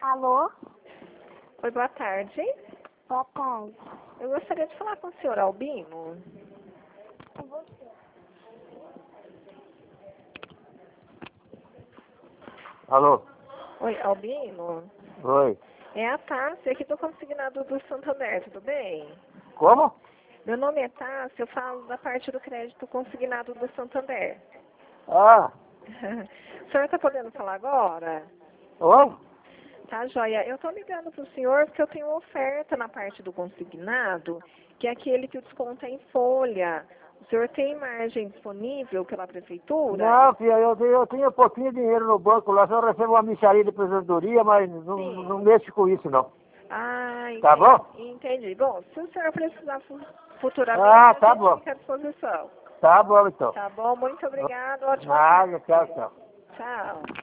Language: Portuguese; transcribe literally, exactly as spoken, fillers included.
Alô? Oi, boa tarde. Boa tarde. Eu gostaria de falar com o senhor Albino. Com você. Alô? Oi, Albino. Oi. É a Tássia aqui do Consignado do Santander, tudo bem? Como? Meu nome é Tássia, eu falo da parte do crédito consignado do Santander. Ah, O senhor está podendo falar agora? oi? Tá, joia. Eu estou ligando para o senhor porque eu tenho uma oferta na parte do consignado, que é aquele que o desconto é em folha. O senhor tem margem disponível pela prefeitura? Não, filha, eu, eu tinha pouquinho de dinheiro no banco lá, só recebo uma micharia de aposentadoria, mas não, Sim. não mexo com isso, não. Ah, Tá entendi. bom? Entendi. Bom, se o senhor precisar fu- futuramente, Ah, a tá gente bom. fica à disposição. Tá bom, então. Tá bom? Muito obrigado. Ótima Nada, tarde. tchau, tchau. Tchau.